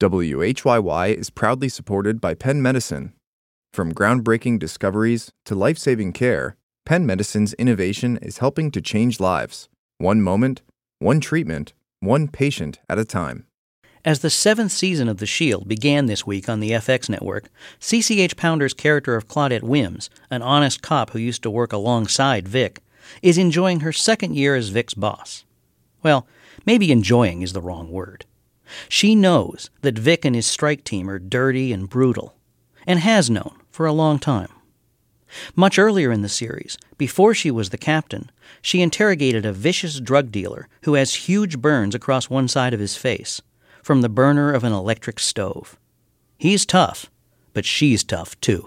WHYY is proudly supported by Penn Medicine. From groundbreaking discoveries to life-saving care, Penn Medicine's innovation is helping to change lives. One moment, one treatment, one patient at a time. As the 7th season of The Shield began this week on the FX network, CCH Pounder's character of Claudette Wims, an honest cop who used to work alongside Vic, is enjoying her second year as Vic's boss. Well, maybe enjoying is the wrong word. She knows that Vic and his strike team are dirty and brutal, and has known for a long time. Much earlier in the series, before she was the captain, she interrogated a vicious drug dealer who has huge burns across one side of his face, from the burner of an electric stove. He's tough, but she's tough too.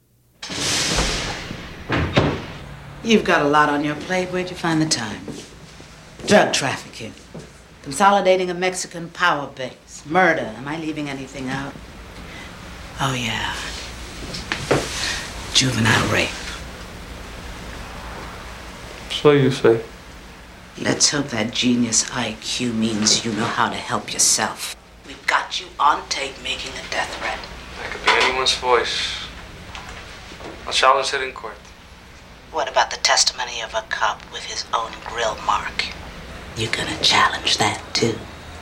You've got a lot on your plate. Where'd you find the time? Drug trafficking, consolidating a Mexican power base, murder. Am I leaving anything out? Oh, yeah. Juvenile rape. So you say. Let's hope that genius IQ means you know how to help yourself. We've got you on tape making a death threat. That could be anyone's voice. I'll challenge it in court. What about the testimony of a cop with his own grill mark? You gonna challenge that too?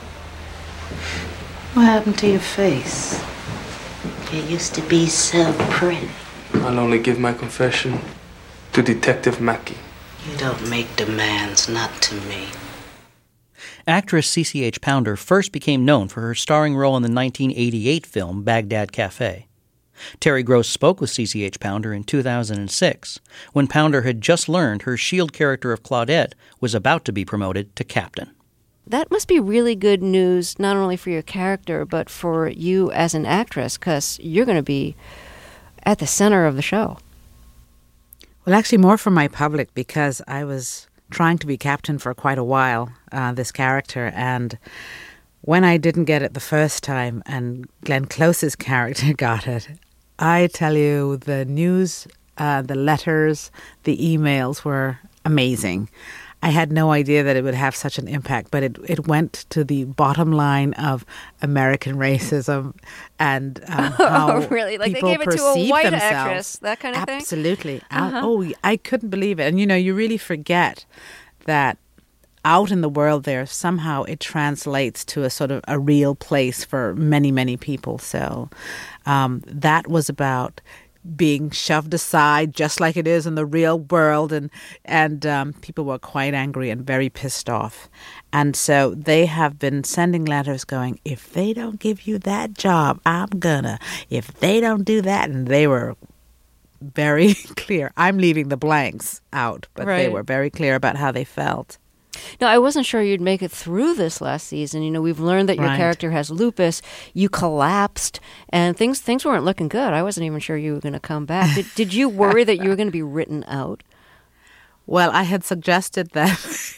What happened to your face? It used to be so pretty. I'll only give my confession to Detective Mackey. You don't make demands, not to me. Actress CCH Pounder first became known for her starring role in the 1988 film Baghdad Cafe. Terry Gross spoke with CCH Pounder in 2006, when Pounder had just learned her S.H.I.E.L.D. character of Claudette was about to be promoted to captain. That must be really good news, not only for your character, but for you as an actress, because you're going to be at the center of the show. Well, actually more for my public, because I was trying to be captain for quite a while, this character, and when I didn't get it the first time and Glenn Close's character got it, I tell you, the news, the letters, the emails were amazing. I had no idea that it would have such an impact, but it went to the bottom line of American racism and how really? Like people they gave it to a white actress, that kind of thing? Absolutely. I couldn't believe it. And, you really forget that out in the world there, somehow it translates to a sort of a real place for many, many people. So that was about being shoved aside just like it is in the real world, and people were quite angry and very pissed off. And so they have been sending letters going, if they don't give you that job, I'm gonna. If they don't do that, and they were very clear. I'm leaving the blanks out, but They were very clear about how they felt. Now, I wasn't sure you'd make it through this last season. We've learned that your character has lupus. You collapsed, and things weren't looking good. I wasn't even sure you were going to come back. Did you worry that you were going to be written out? Well, I had suggested that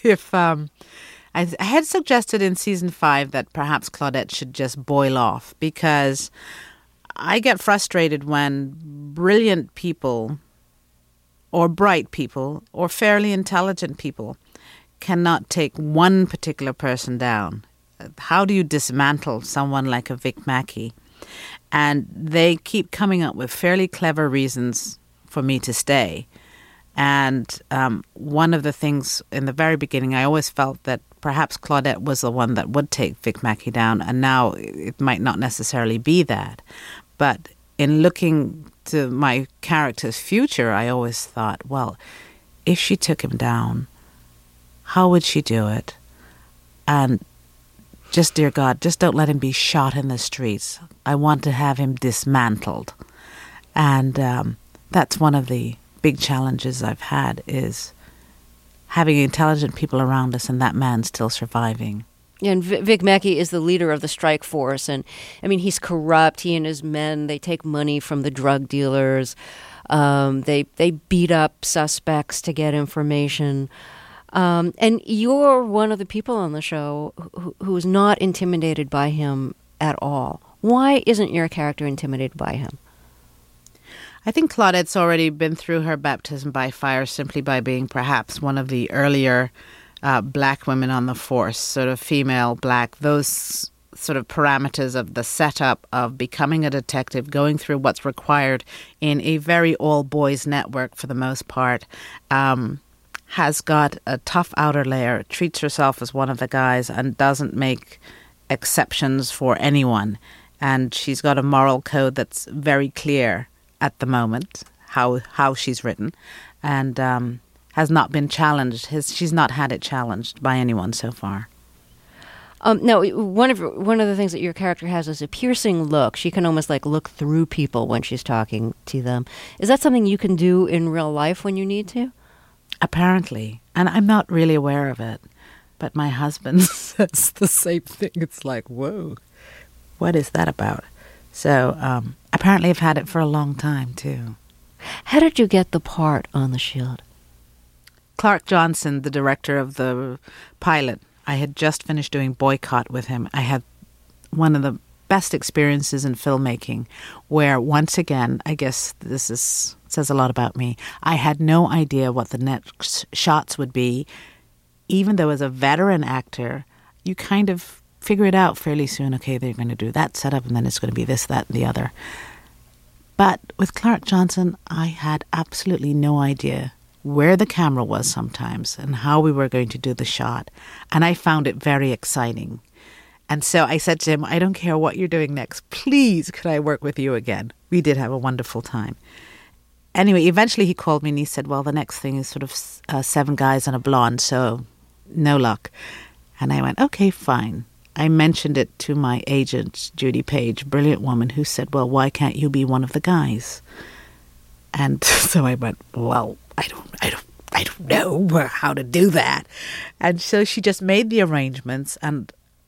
I had suggested in season 5 that perhaps Claudette should just boil off, because I get frustrated when brilliant people or bright people or fairly intelligent people cannot take one particular person down. How do you dismantle someone like a Vic Mackey? And they keep coming up with fairly clever reasons for me to stay. And one of the things in the very beginning, I always felt that perhaps Claudette was the one that would take Vic Mackey down, and now it might not necessarily be that. But in looking to my character's future, I always thought, well, if she took him down, how would she do it? And just, dear God, just don't let him be shot in the streets. I want to have him dismantled. And that's one of the big challenges I've had, is having intelligent people around us and that man still surviving. Yeah, and Vic Mackey is the leader of the strike force. And, he's corrupt. He and his men, they take money from the drug dealers. They beat up suspects to get information. And you're one of the people on the show who is not intimidated by him at all. Why isn't your character intimidated by him? I think Claudette's already been through her baptism by fire simply by being perhaps one of the earlier black women on the force, sort of female, black, those sort of parameters of the setup of becoming a detective, going through what's required in a very all-boys network for the most part, has got a tough outer layer, treats herself as one of the guys and doesn't make exceptions for anyone. And she's got a moral code that's very clear at the moment, how she's written, and has not been challenged. She's not had it challenged by anyone so far. No, one of the things that your character has is a piercing look. She can almost like look through people when she's talking to them. Is that something you can do in real life when you need to? Apparently. And I'm not really aware of it. But my husband says the same thing. It's like, whoa, what is that about? So apparently I've had it for a long time, too. How did you get the part on The Shield? Clark Johnson, the director of the pilot, I had just finished doing Boycott with him. I had one of the best experiences in filmmaking where, once again, I guess says a lot about me, I had no idea what the next shots would be. Even though as a veteran actor, you kind of figure it out fairly soon. Okay, they're going to do that setup and then it's going to be this, that, and the other. But with Clark Johnson, I had absolutely no idea where the camera was sometimes and how we were going to do the shot. And I found it very exciting. And so I said to him, I don't care what you're doing next. Please, could I work with you again? We did have a wonderful time. Anyway, eventually he called me and he said, well, the next thing is sort of 7 guys and a blonde, so no luck. And I went, okay, fine. I mentioned it to my agent, Judy Page, brilliant woman, who said, well, why can't you be one of the guys? And so I went, well, I don't know how to do that. And so she just made the arrangements, and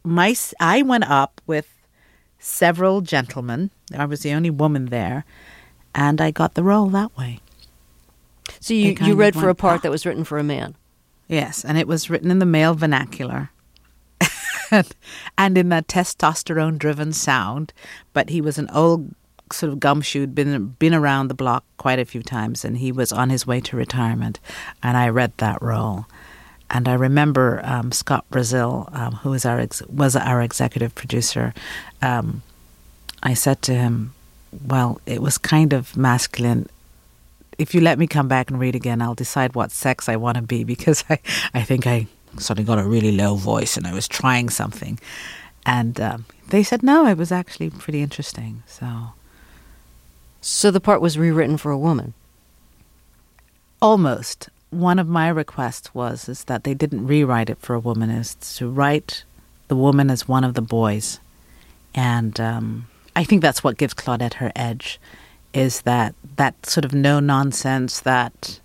I went up with several gentlemen. I was the only woman there, and I got the role that way. So you read for a part that was written for a man? Yes, and it was written in the male vernacular and in that testosterone-driven sound, but he was an old sort of gumshoe, been around the block quite a few times, and he was on his way to retirement, and I read that role. And I remember Scott Brazil, who was our executive producer, I said to him, well, it was kind of masculine. If you let me come back and read again, I'll decide what sex I want to be, because I think I suddenly got a really low voice and I was trying something. And they said, no, it was actually pretty interesting. So the part was rewritten for a woman? Almost. One of my requests is that they didn't rewrite it for a woman, is to write the woman as one of the boys. And I think that's what gives Claudette her edge, is that sort of no-nonsense, that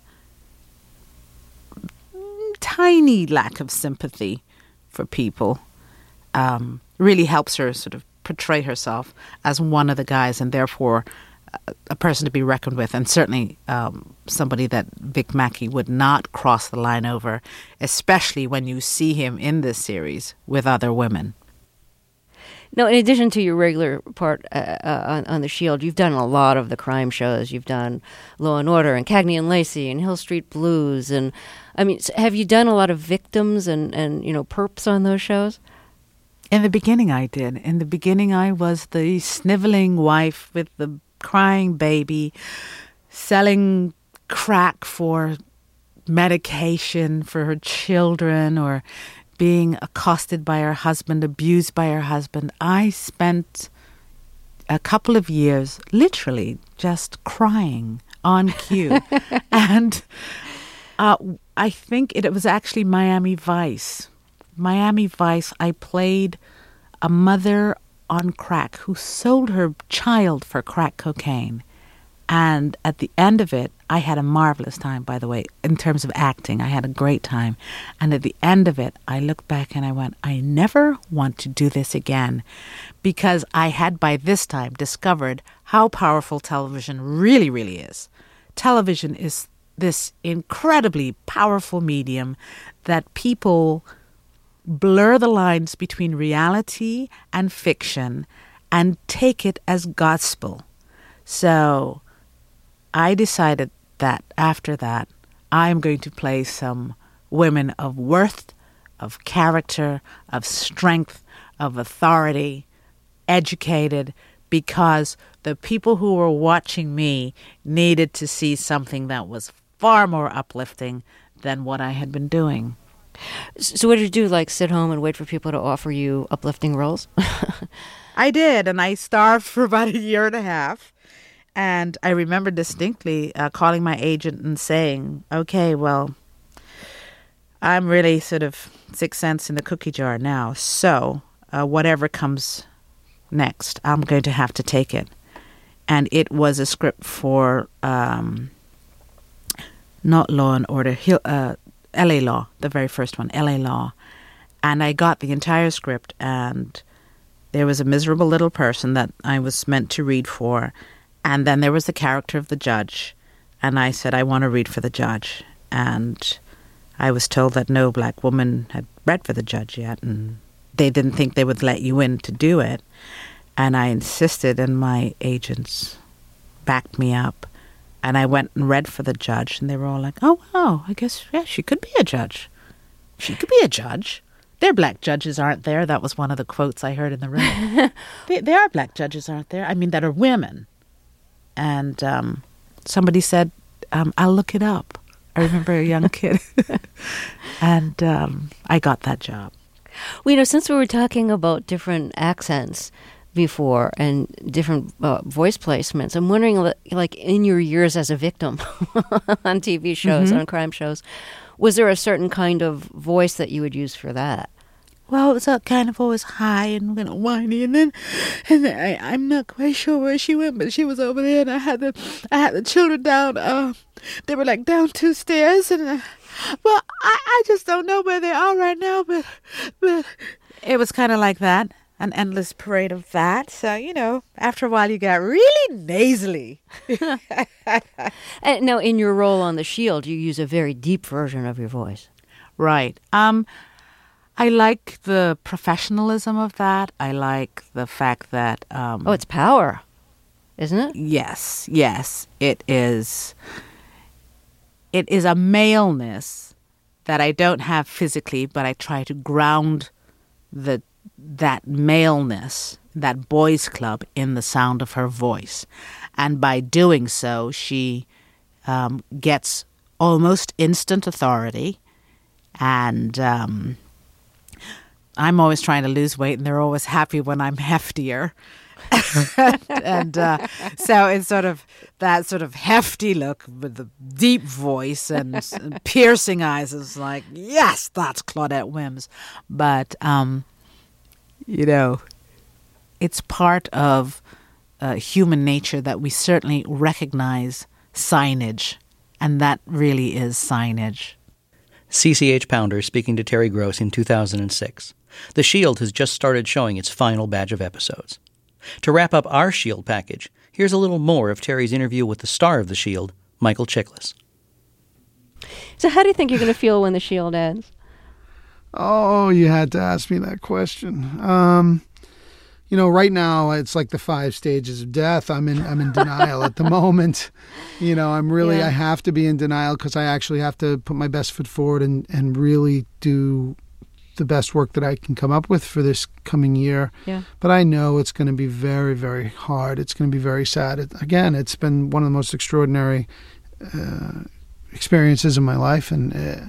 tiny lack of sympathy for people really helps her sort of portray herself as one of the guys, and therefore a person to be reckoned with, and certainly somebody that Vic Mackey would not cross the line over, especially when you see him in this series with other women. Now, in addition to your regular part on The Shield, you've done a lot of the crime shows. You've done Law and Order and Cagney and Lacey and Hill Street Blues. And I mean, have you done a lot of victims and perps on those shows? In the beginning, I did. In the beginning, I was the sniveling wife with the crying baby, selling crack for medication for her children, or being accosted by her husband, abused by her husband. I spent a couple of years literally just crying on cue. And I think it was actually Miami Vice. Miami Vice, I played a mother on crack who sold her child for crack cocaine. And at the end of it, I had a marvelous time, by the way, in terms of acting. I had a great time. And at the end of it, I looked back and I went, I never want to do this again, because I had by this time discovered how powerful television really, really is. Television is this incredibly powerful medium that people blur the lines between reality and fiction and take it as gospel. So I decided that after that, I'm going to play some women of worth, of character, of strength, of authority, educated, because the people who were watching me needed to see something that was far more uplifting than what I had been doing. So what did you do, like sit home and wait for people to offer you uplifting roles? I did, and I starved for about a year and a half. And I remember distinctly calling my agent and saying, okay, well, I'm really sort of 6 cents in the cookie jar now. So whatever comes next, I'm going to have to take it. And it was a script for not Law and Order, L.A. Law, the very first one, L.A. Law. And I got the entire script, and there was a miserable little person that I was meant to read for. And then there was the character of the judge. And I said, I want to read for the judge. And I was told that no black woman had read for the judge yet. And they didn't think they would let you in to do it. And I insisted, and my agents backed me up. And I went and read for the judge. And they were all like, oh, wow, I guess, yeah, she could be a judge. She could be a judge. Their black judges aren't there. That was one of the quotes I heard in the room. There are black judges, aren't there? I mean, that are women. And somebody said, I'll look it up. I remember a young kid. And I got that job. Well, since we were talking about different accents before and different voice placements, I'm wondering, like in your years as a victim on TV shows, on crime shows, was there a certain kind of voice that you would use for that? Well, it was kind of always high and whiny, and then I'm not quite sure where she went, but she was over there, and I had the children down. They were like down 2 stairs, and well, I just don't know where they are right now, but it was kind of like that, an endless parade of that. So after a while, you got really nasally. And now, in your role on The Shield, you use a very deep version of your voice, right? I like the professionalism of that. I like the fact that... it's power, isn't it? Yes. It is. It is a maleness that I don't have physically, but I try to ground that maleness, that boys' club, in the sound of her voice. And by doing so, she gets almost instant authority. And... I'm always trying to lose weight, and they're always happy when I'm heftier. and so it's sort of that sort of hefty look with the deep voice and piercing eyes is like, yes, that's Claudette Wims. But, it's part of human nature that we certainly recognize signage, and that really is signage. CCH Pounder speaking to Terry Gross in 2006. The Shield has just started showing its final batch of episodes. To wrap up our Shield package, here's a little more of Terry's interview with the star of The Shield, Michael Chiklis. So how do you think you're going to feel when The Shield ends? Oh, you had to ask me that question. Right now it's like the 5 stages of death. I'm in denial at the moment. I have to be in denial because I actually have to put my best foot forward and really do the best work that I can come up with for this coming year. Yeah. But I know it's going to be very, very hard. It's going to be very sad. It's been one of the most extraordinary experiences in my life. And,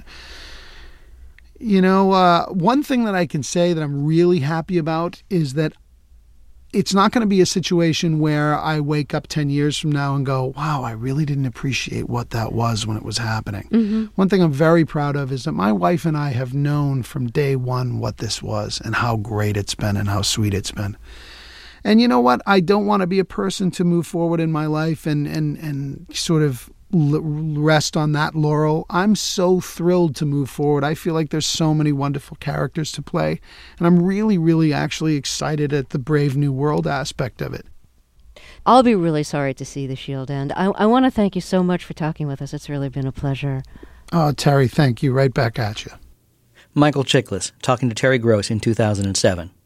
one thing that I can say that I'm really happy about is that it's not going to be a situation where I wake up 10 years from now and go, wow, I really didn't appreciate what that was when it was happening. Mm-hmm. One thing I'm very proud of is that my wife and I have known from day one what this was and how great it's been and how sweet it's been. And you know what? I don't want to be a person to move forward in my life and sort of rest on that laurel. I'm so thrilled to move forward. I feel like there's so many wonderful characters to play. And I'm really, really actually excited at the Brave New World aspect of it. I'll be really sorry to see The Shield end. I want to thank you so much for talking with us. It's really been a pleasure. Oh, Terry, thank you. Right back at you. Michael Chiklis talking to Terry Gross in 2007.